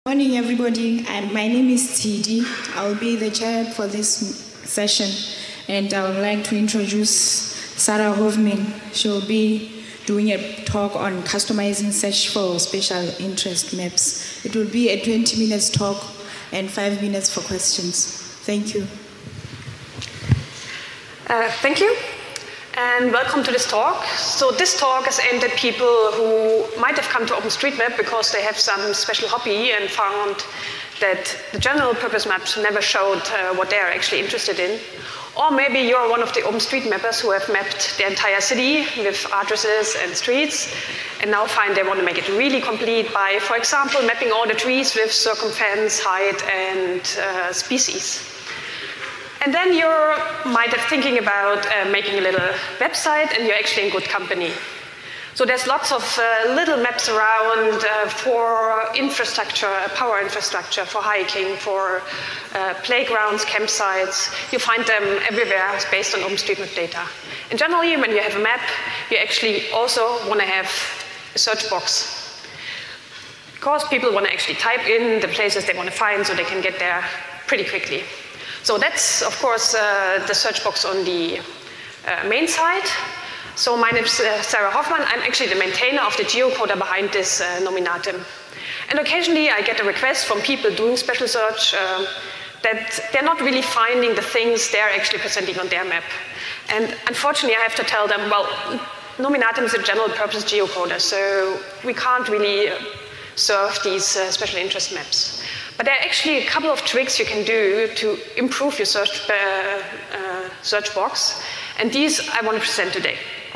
Morning, everybody. My name is Tidi. I'll be the chair for this session, and I would like to introduce Sarah Hoffman. She'll be doing a talk on customizing search for special interest maps. It will be a 20-minute talk and 5 minutes for questions. Thank you. Thank you, and welcome to this talk. So this talk is aimed at people who might have come to OpenStreetMap because they have some special hobby and found that the general purpose maps never showed what they are actually interested in. Or maybe you're one of the OpenStreetMappers who have mapped the entire city with addresses and streets and now find they want to make it really complete by, for example, mapping all the trees with circumference, height, and species. And then you might have thinking about making a little website, and you're actually in good company. So there's lots of little maps around for infrastructure, power infrastructure, for hiking, for playgrounds, campsites. You find them everywhere based on OpenStreetMap data. And generally, when you have a map, you actually also want to have a search box. Because people want to actually type in the places they want to find so they can get there pretty quickly. So that's, of course, the search box on the main site. So my name is Sarah Hoffman. I'm actually the maintainer of the geocoder behind this nominatim. And occasionally I get a request from people doing special search that they're not really finding the things they're actually presenting on their map. And unfortunately, I have to tell them, well, nominatim is a general purpose geocoder, so we can't really serve these special interest maps. But there are actually a couple of tricks you can do to improve your search box, and these I want to present today.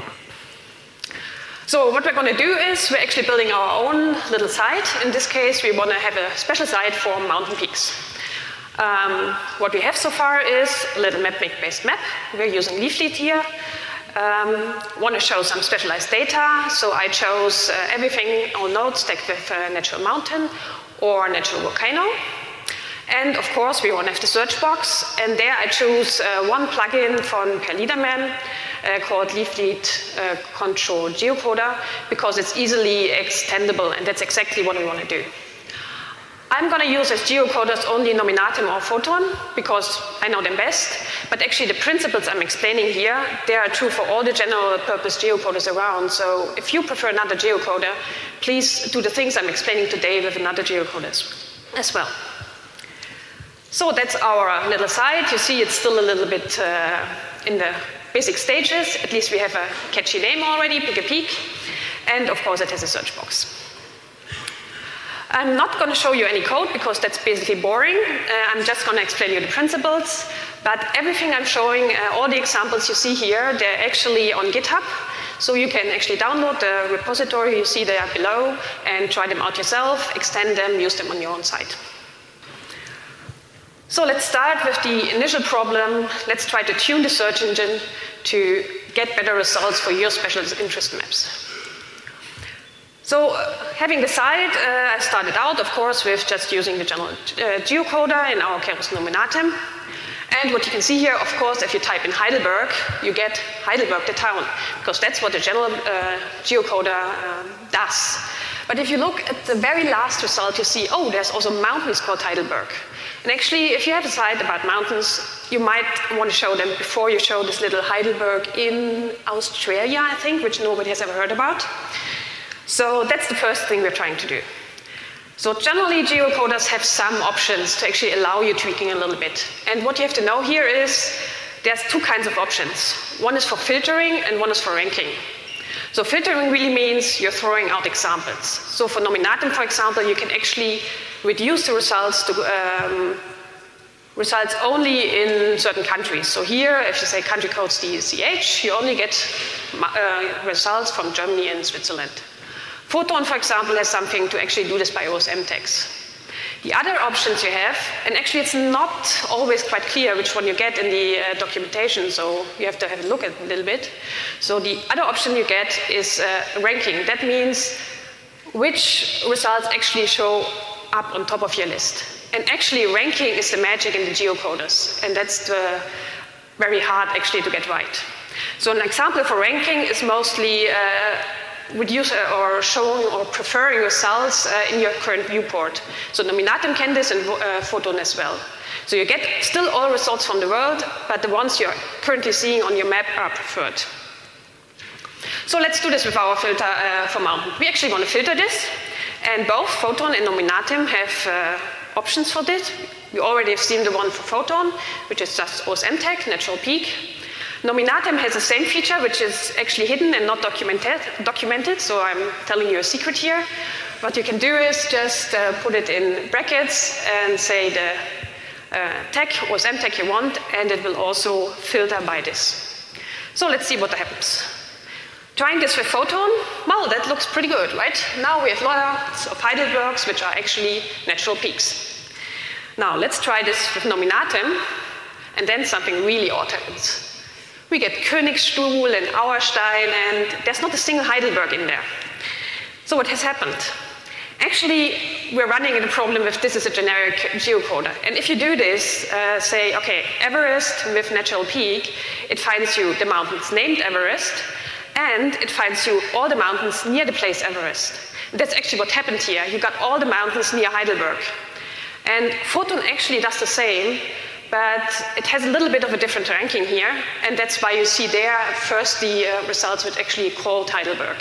So what we're going to do is we're actually building our own little site. In this case, we want to have a special site for mountain peaks. What we have so far is a little map-make-based map. We're using Leaflet here. Want to show some specialized data, so I chose everything, all nodes stacked with a natural mountain or natural volcano. And of course, we want to have the search box, and there I choose one plugin from Per Liederman called Leaflet Control Geocoder, because it's easily extendable, and that's exactly what we want to do. I'm going to use as geocoders only Nominatim or Photon, because I know them best, but actually the principles I'm explaining here, they are true for all the general purpose geocoders around, so if you prefer another geocoder, please do the things I'm explaining today with another geocoder as well. So that's our little site. You see it's still a little bit in the basic stages. At least we have a catchy name already, Pick a Peak, and of course it has a search box. I'm not going to show you any code because that's basically boring. I'm just going to explain you the principles. But everything I'm showing, all the examples you see here, they're actually on GitHub. So you can actually download the repository you see there below and try them out yourself, extend them, use them on your own site. So let's start with the initial problem. Let's try to tune the search engine to get better results for your special interest maps. So having the site, I started out, of course, with just using the general geocoder, in our case Nominatim. And what you can see here, of course, if you type in Heidelberg, you get Heidelberg, the town, because that's what the general geocoder does. But if you look at the very last result, you see, oh, there's also mountains called Heidelberg. And actually, if you have a site about mountains, you might want to show them before you show this little Heidelberg in Australia, I think, which nobody has ever heard about. So that's the first thing we're trying to do. So generally, geocoders have some options to actually allow you tweaking a little bit. And what you have to know here is there's two kinds of options. One is for filtering and one is for ranking. So filtering really means you're throwing out examples. So for Nominatim, for example, you can actually reduce the results to results only in certain countries. So here, if you say country codes DCH, you only get results from Germany and Switzerland. Photon, for example, has something to actually do this by OSM tags. The other options you have, and actually it's not always quite clear which one you get in the documentation, so you have to have a look at it a little bit. So the other option you get is ranking. That means which results actually show up on top of your list. And actually ranking is the magic in the geocoders, and that's very hard actually to get right. So an example for ranking is mostly reduce or showing or preferring results in your current viewport. So Nominatim can this and Photon as well. So you get still all results from the world, but the ones you're currently seeing on your map are preferred. So let's do this with our filter for mountain. We actually want to filter this, and both Photon and Nominatim have options for this. We already have seen the one for Photon, which is just OSM tag, natural peak. Nominatim has the same feature, which is actually hidden and not documented, so I'm telling you a secret here. What you can do is just put it in brackets and say the tag, OSM tag you want, and it will also filter by this. So let's see what happens. Trying this with Photon, well, that looks pretty good, right? Now we have lots of Heidelbergs, which are actually natural peaks. Now let's try this with Nominatim, and then something really odd happens. We get Königsstuhl and Auerstein, and there's not a single Heidelberg in there. So what has happened? Actually, we're running into a problem if this is a generic geocoder. And if you do this, say, okay, Everest with natural peak, it finds you the mountains named Everest, and it finds you all the mountains near the place Everest. And that's actually what happened here. You got all the mountains near Heidelberg. And Photon actually does the same, but it has a little bit of a different ranking here, and that's why you see there first the results which actually called Heidelberg.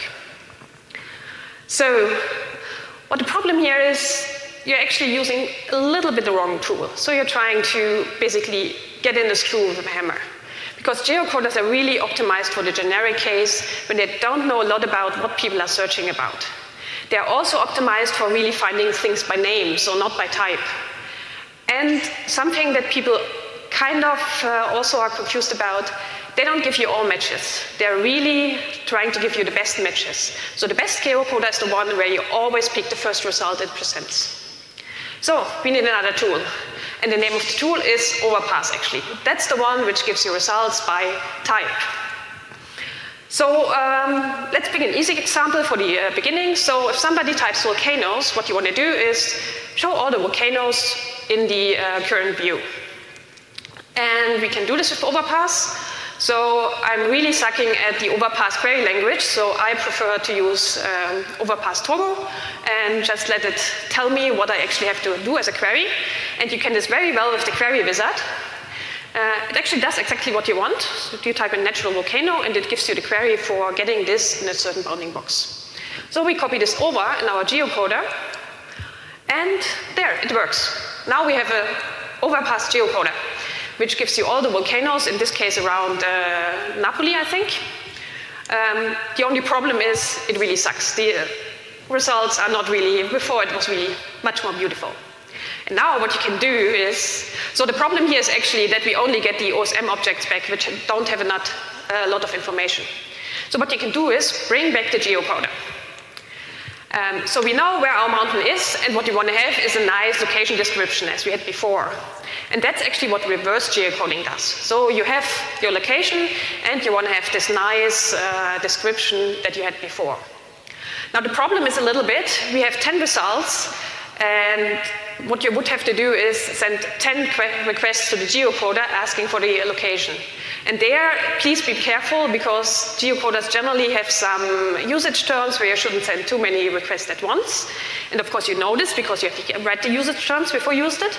So what the problem here is, you're actually using a little bit the wrong tool. So you're trying to basically get in a screw with a hammer. Because geocoders are really optimized for the generic case when they don't know a lot about what people are searching about. They're also optimized for really finding things by name, so not by type. And something that people kind of also are confused about, they don't give you all matches. They're really trying to give you the best matches. So the best geocoder is the one where you always pick the first result it presents. So we need another tool. And the name of the tool is Overpass, actually. That's the one which gives you results by type. So let's pick an easy example for the beginning. So if somebody types volcanoes, what you want to do is show all the volcanoes in the current view. And we can do this with Overpass. So I'm really sucking at the Overpass query language, so I prefer to use Overpass Turbo and just let it tell me what I actually have to do as a query. And you can do this very well with the query wizard. It actually does exactly what you want. So you type in natural volcano, and it gives you the query for getting this in a certain bounding box. So we copy this over in our geocoder, and there, it works. Now we have an Overpass geocoder, which gives you all the volcanoes, in this case around Napoli, I think. The only problem is it really sucks. The results are not really, before it was really much more beautiful. And now what you can do is, so the problem here is actually that we only get the OSM objects back, which don't have a lot of information. So what you can do is bring back the geocoder. So we know where our mountain is, and what you want to have is a nice location description as we had before. And that's actually what reverse geocoding does. So you have your location, and you want to have this nice description that you had before. Now the problem is a little bit, we have 10 results, and what you would have to do is send 10 requests to the geocoder asking for the location. And there, please be careful, because geocoders generally have some usage terms where you shouldn't send too many requests at once. And of course you know this because you have to write the usage terms before you used it.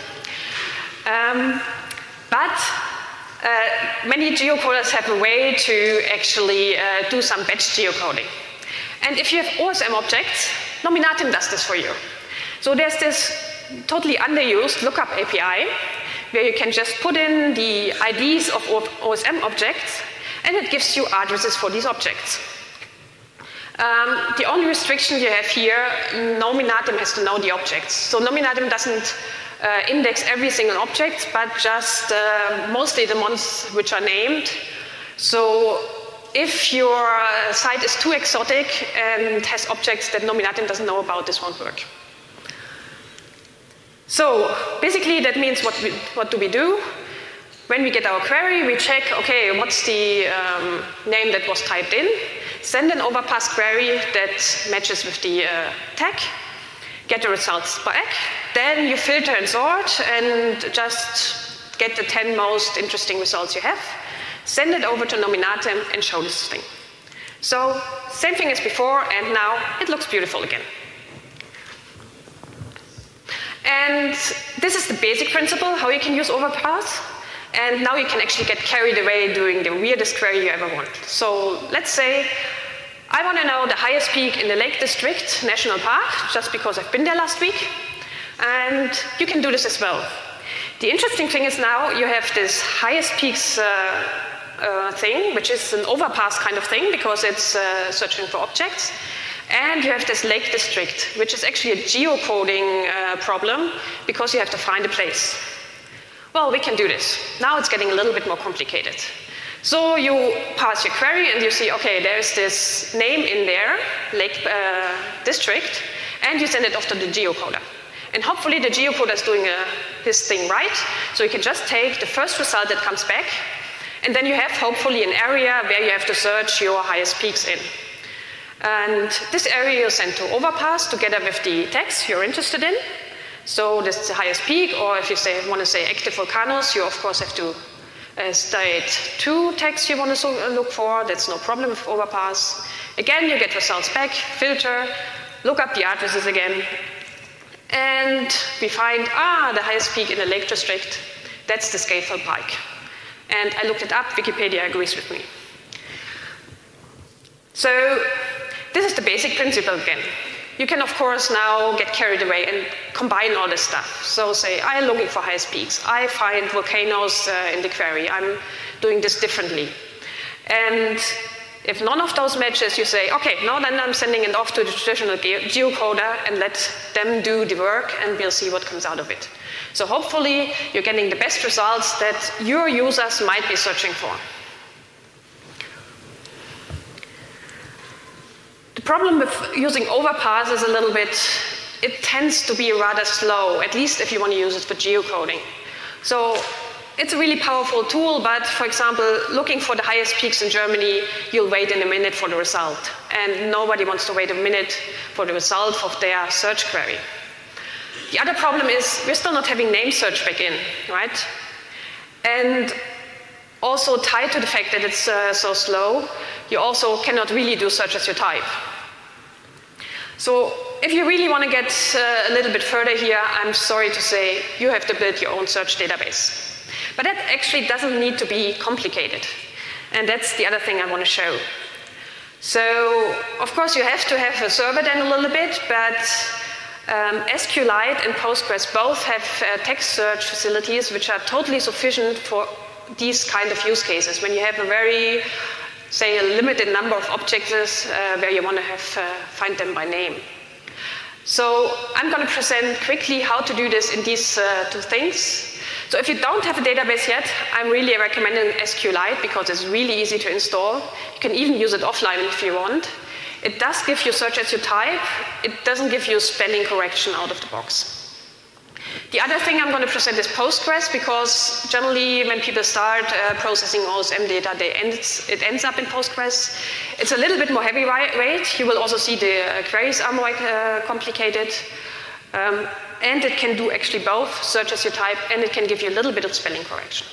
But many geocoders have a way to actually do some batch geocoding. And if you have OSM objects, Nominatim does this for you. So there's this totally underused lookup API where you can just put in the IDs of OSM objects, and it gives you addresses for these objects. The only restriction you have here, Nominatim has to know the objects. So Nominatim doesn't index every single object, but just mostly the ones which are named. So if your site is too exotic and has objects that Nominatim doesn't know about, this won't work. So basically that means what do we do? When we get our query, we check, okay, what's the name that was typed in, send an Overpass query that matches with the tag, get the results back, then you filter and sort and just get the 10 most interesting results you have, send it over to Nominatim and show this thing. So same thing as before, and now it looks beautiful again. And this is the basic principle, how you can use overpass. And now you can actually get carried away doing the weirdest query you ever want. So let's say I want to know the highest peak in the Lake District National Park, just because I've been there last week. And you can do this as well. The interesting thing is now you have this highest peaks thing, which is an overpass kind of thing, because it's searching for objects. And you have this Lake District, which is actually a geocoding problem, because you have to find a place. Well, we can do this. Now it's getting a little bit more complicated. So you pass your query and you see, okay, there's this name in there, Lake District, and you send it off to the geocoder. And hopefully the geocoder is doing his thing right, so you can just take the first result that comes back, and then you have hopefully an area where you have to search your highest peaks in. And this area you send to overpass together with the text you're interested in. So this is the highest peak, or if you want to say active volcanoes, you of course have to state 2 texts you want to look for. That's no problem with overpass. Again, you get results back, filter, look up the addresses again, and we find, the highest peak in the Lake District, that's the Scafell Pike. And I looked it up, Wikipedia agrees with me. So this is the basic principle again. You can, of course, now get carried away and combine all this stuff. So say, I'm looking for highest peaks. I find volcanoes in the query. I'm doing this differently. And if none of those matches, you say, okay, now then I'm sending it off to the traditional geocoder and let them do the work, and we'll see what comes out of it. So hopefully, you're getting the best results that your users might be searching for. The problem with using overpass is a little bit, it tends to be rather slow, at least if you want to use it for geocoding. So it's a really powerful tool, but for example, looking for the highest peaks in Germany, you'll wait in a minute for the result. And nobody wants to wait a minute for the result of their search query. The other problem is we're still not having name search back in, right? And also tied to the fact that it's so slow, you also cannot really do search as you type. So if you really want to get a little bit further here, I'm sorry to say you have to build your own search database. But that actually doesn't need to be complicated. And that's the other thing I want to show. So of course you have to have a server then a little bit, but SQLite and Postgres both have text search facilities which are totally sufficient for these kind of use cases. When you have a very, say, a limited number of objects where you want to find them by name. So I'm going to present quickly how to do this in these 2 things. So if you don't have a database yet, I'm really recommending SQLite because it's really easy to install. You can even use it offline if you want. It does give you search as you type. It doesn't give you spelling correction out of the box. The other thing I'm going to present is Postgres, because generally when people start processing OSM data, it ends up in Postgres. It's a little bit more heavyweight. You will also see the queries are more complicated. And it can do actually both, search as you type, and it can give you a little bit of spelling correction.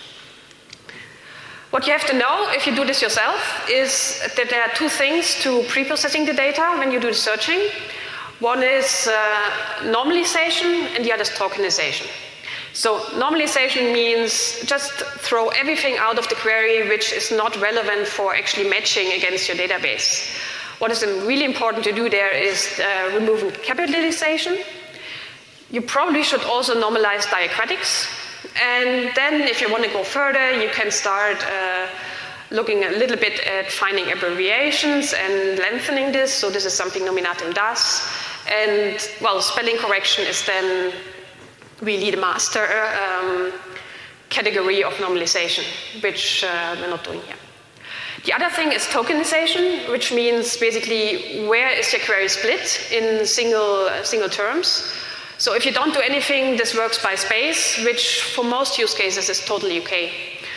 What you have to know, if you do this yourself, is that there are 2 things to pre-processing the data when you do the searching. One is normalization, and the other is tokenization. So normalization means just throw everything out of the query which is not relevant for actually matching against your database. What is really important to do there is removing capitalization. You probably should also normalize diacritics. And then if you want to go further, you can start looking a little bit at finding abbreviations and lengthening this. So this is something Nominatim does. And, well, spelling correction is then really the master category of normalization, which we're not doing here. The other thing is tokenization, which means basically where is your query split in single terms. So if you don't do anything, this works by space, which for most use cases is totally okay.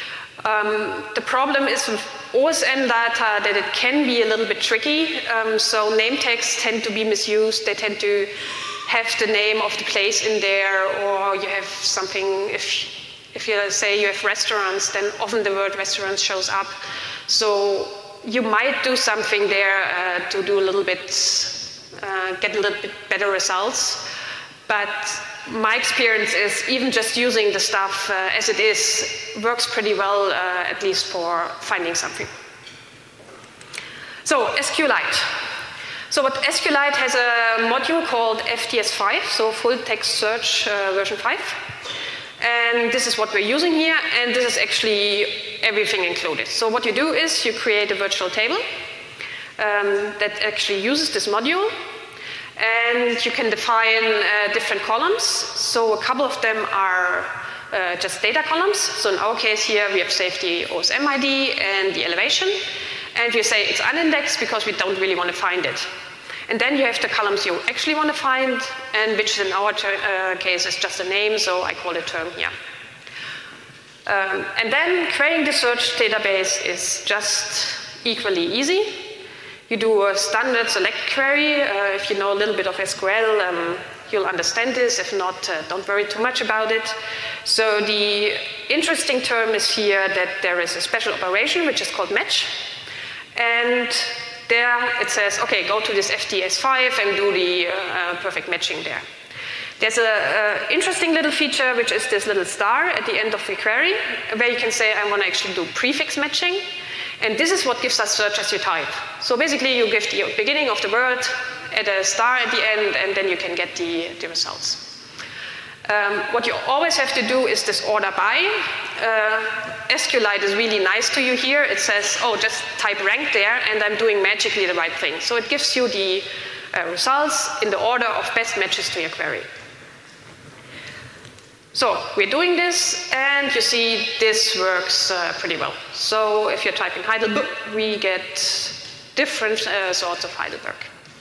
The problem is with OSM data that it can be a little bit tricky. So name tags tend to be misused. They tend to have the name of the place in there, or you have something, if you say you have restaurants, then often the word restaurants shows up. So you might do something there to do a little bit, get a little bit better results. But my experience is even just using the stuff as it is works pretty well, at least for finding something. So SQLite. So what SQLite has a module called FTS5, so Full Text Search version 5. And this is what we're using here, and this is actually everything included. So what you do is you create a virtual table that actually uses this module, and you can define different columns. So a couple of them are just data columns. So in our case here, we have saved the OSM ID and the elevation, and we say it's unindexed because we don't really want to find it. And then you have the columns you actually want to find, and which in our case is just a name, so I call it term here. And then creating the search database is just equally easy. You do a standard select query. If you know a little bit of SQL, you'll understand this. If not, don't worry too much about it. So the interesting term is here that there is a special operation which is called match. And there it says, okay, go to this FTS5 and do the perfect matching there. There's an interesting little feature, which is this little star at the end of the query, where you can say, I want to actually do prefix matching. And this is what gives us search as you type. So basically, you give the beginning of the word, add a star at the end, and then you can get the results. What you always have to do is this order by. SQLite is really nice to you here. It says, oh, just type rank there, and I'm doing magically the right thing. So it gives you the results in the order of best matches to your query. So we're doing this, and you see this works pretty well. So if you're typing Heidelberg, we get different sorts of Heidelberg.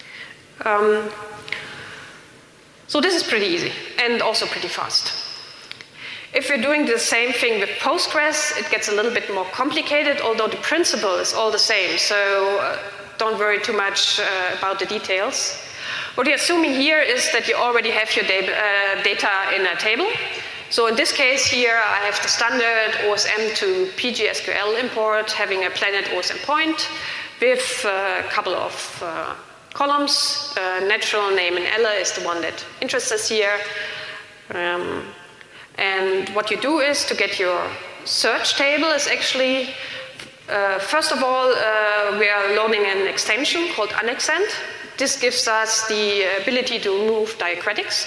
So this is pretty easy and also pretty fast. If you're doing the same thing with Postgres, it gets a little bit more complicated, although the principle is all the same. So don't worry too much about the details. What we're assuming here is that you already have your data in a table. So in this case here, I have the standard OSM to PGSQL import, having a Planet OSM point with a couple of columns. Natural name and Ella is the one that interests us here. And what you do is to get your search table is actually, first of all, we are loading an extension called Annexent. This gives us the ability to move diacritics.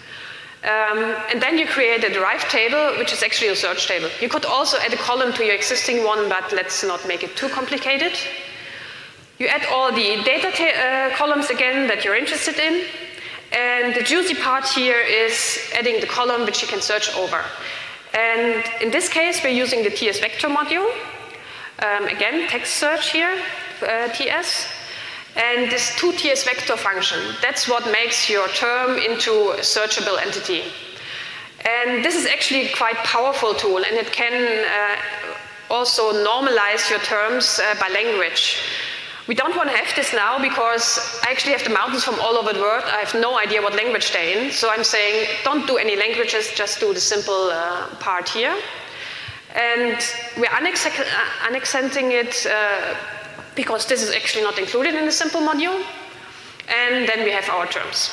And then you create a derived table, which is actually a search table. You could also add a column to your existing one, but let's not make it too complicated. You add all the data columns again that you're interested in. And the juicy part here is adding the column which you can search over. And in this case, we're using the TS vector module. Again, text search here, TS. And this 2TS vector function, that's what makes your term into a searchable entity. And this is actually a quite powerful tool, and it can also normalize your terms by language. We don't want to have this now because I actually have the mountains from all over the world. I have no idea what language they're in. So I'm saying, don't do any languages, just do the simple part here. And we're annexing it because this is actually not included in the simple module. And then we have our terms.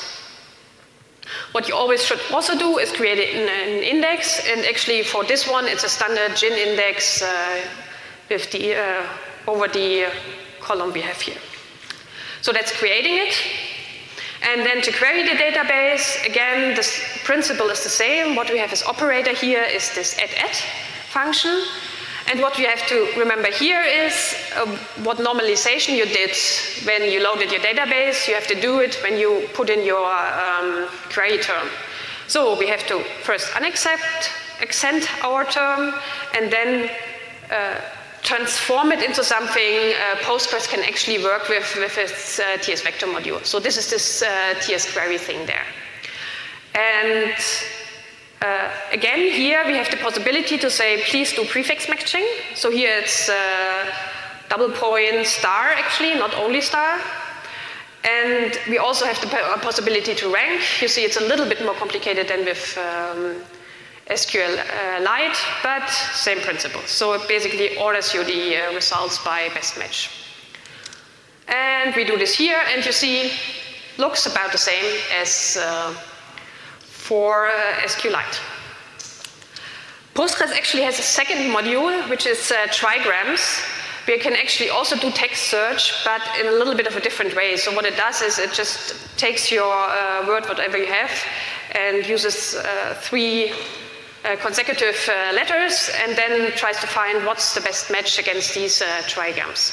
What you always should also do is create an index. And actually for this one, it's a standard GIN index with the, over the column we have here. So that's creating it. And then to query the database, again, the principle is the same. What we have as operator here is this add function. And what we have to remember here is what normalization you did when you loaded your database. You have to do it when you put in your query term. So we have to first accent our term, and then transform it into something Postgres can actually work with its TS vector module. So this is this TS query thing there. And again, here we have the possibility to say, please do prefix matching. So here it's double point star, actually, not only star. And we also have the possibility to rank. You see, it's a little bit more complicated than with SQLite, but same principle. So it basically orders you the results by best match. And we do this here, and you see, looks about the same as for SQLite. Postgres actually has a second module, which is trigrams, where you can actually also do text search, but in a little bit of a different way. So what it does is it just takes your word, whatever you have, and uses 3 consecutive letters, and then tries to find what's the best match against these trigrams.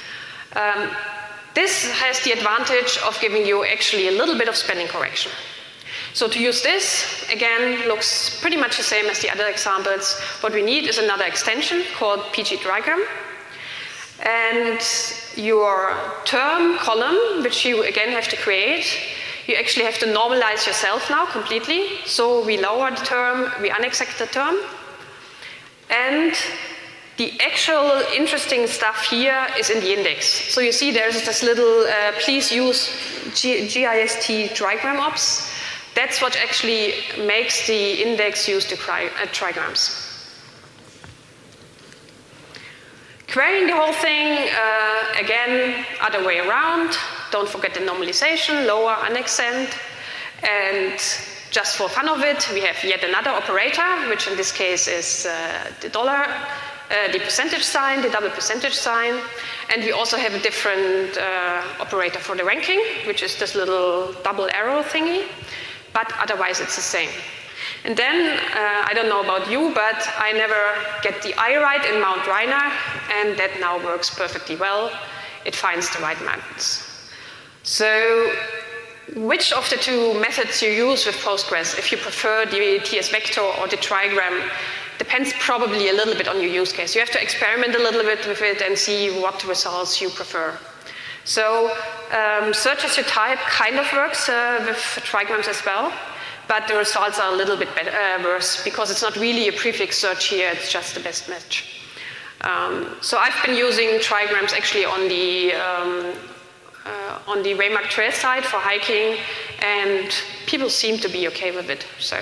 This has the advantage of giving you actually a little bit of spelling correction. So to use this, again, looks pretty much the same as the other examples. What we need is another extension called PG Trigram. And your term column, which you again have to create, you actually have to normalize yourself now completely. So we lower the term, we unexec the term. And the actual interesting stuff here is in the index. So you see there's this little, please use GIST trigram ops. That's what actually makes the index use the trigrams. Querying the whole thing, again, other way around. Don't forget the normalization, lower, unaccent. And just for fun of it, we have yet another operator, which in this case is the dollar, the percentage sign, the double percentage sign. And we also have a different operator for the ranking, which is this little double arrow thingy. But otherwise it's the same. And then, I don't know about you, but I never get the I right in Mount Rainier, and that now works perfectly well. It finds the right mountains. So, which of the 2 methods you use with Postgres, if you prefer the TS vector or the trigram, depends probably a little bit on your use case. You have to experiment a little bit with it and see what results you prefer. So, search as you type kind of works with trigrams as well, but the results are a little bit worse because it's not really a prefix search here, it's just the best match. So I've been using trigrams actually on the Waymark Trail side for hiking, and people seem to be okay with it. So,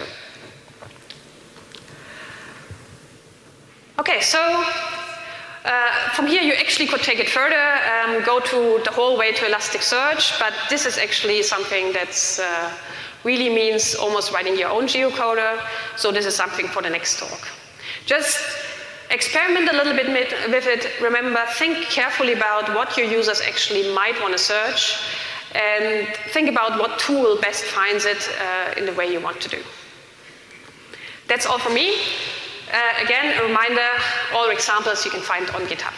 okay, so from here you actually could take it further, go to the whole way to Elasticsearch, but this is actually something that's really means almost writing your own geocoder, so this is something for the next talk. Just experiment a little bit with it. Remember, think carefully about what your users actually might want to search, and think about what tool best finds it in the way you want to do. That's all from me. Again, a reminder, all examples you can find on GitHub.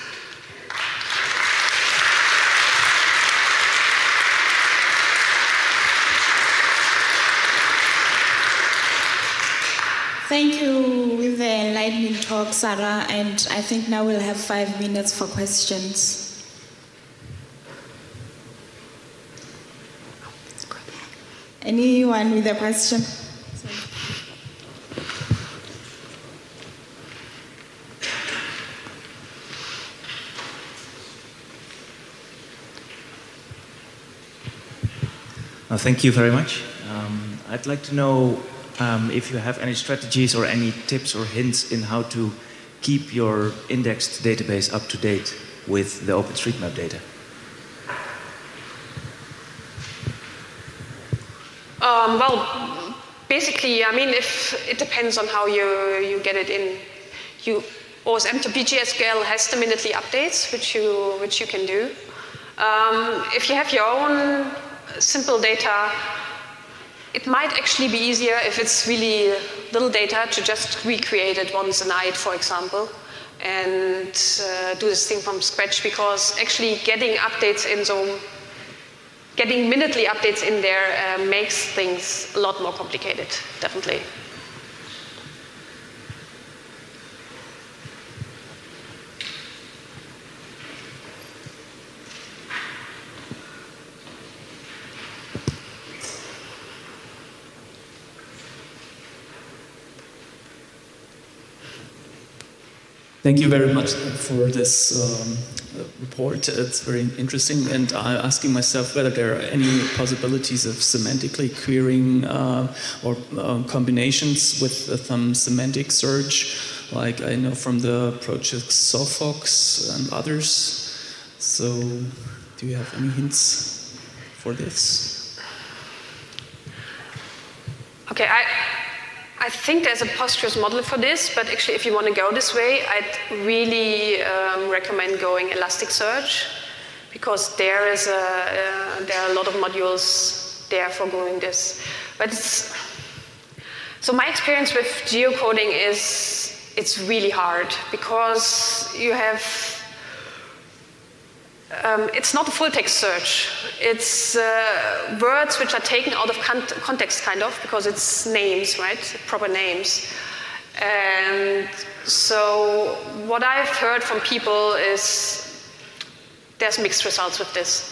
Thank you with the enlightening talk, Sarah, and I think now we'll have 5 minutes for questions. Anyone with a question? Thank you very much. I'd like to know if you have any strategies or any tips or hints in how to keep your indexed database up to date with the OpenStreetMap data. Well, basically, I mean, it depends on how you get it in. OSM to PGSQL has the minutely updates, which you can do. If you have your own simple data, it might actually be easier if it's really little data to just recreate it once a night, for example, and do this thing from scratch, because actually getting updates in getting minutely updates in there makes things a lot more complicated, definitely. Thank you very much for this report. It's very interesting, and I'm asking myself whether there are any possibilities of semantically querying or combinations with some semantic search, like I know from the project Sofox and others. So, do Do you have any hints for this? Okay, I think there's a postgres model for this, but actually if you want to go this way, I'd really recommend going Elasticsearch, because there are a lot of modules there for doing this. But so my experience with geocoding is it's really hard, because you have it's not a full text search. It's words which are taken out of context, kind of, because it's names, right? Proper names. And so what I've heard from people is there's mixed results with this.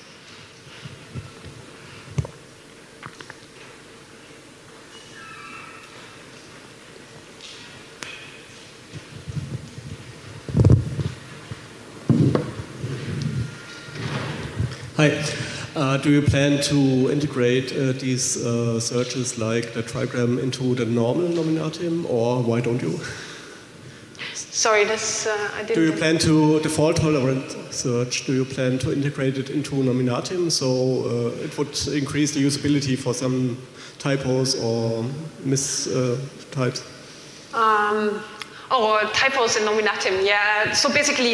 Hi. Do you plan to integrate these searches like the trigram into the normal nominatim, or why don't you? Sorry, this I didn't. Do you plan to, the fault-tolerant search, do you plan to integrate it into nominatim so it would increase the usability for some typos or mistypes? Typos in nominatim, yeah. So basically,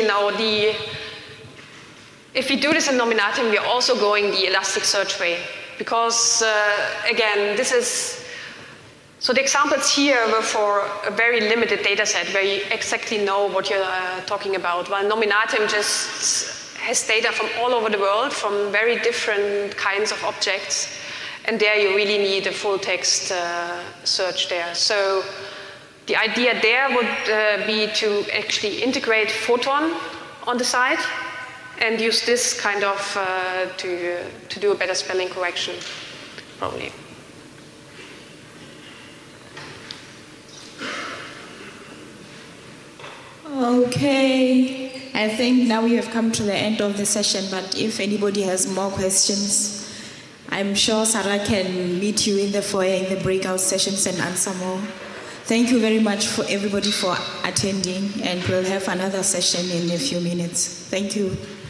if we do this in nominatim, we are also going the Elasticsearch way. Because, again, so the examples here were for a very limited data set where you exactly know what you're talking about, while nominatim just has data from all over the world, from very different kinds of objects, and there you really need a full text search there. So the idea there would be to actually integrate Photon on the side, and use this kind of to do a better spelling correction, probably. Okay, I think now we have come to the end of the session, but if anybody has more questions, I'm sure Sarah can meet you in the foyer in the breakout sessions and answer more. Thank you very much for everybody for attending, and we'll have another session in a few minutes. Thank you.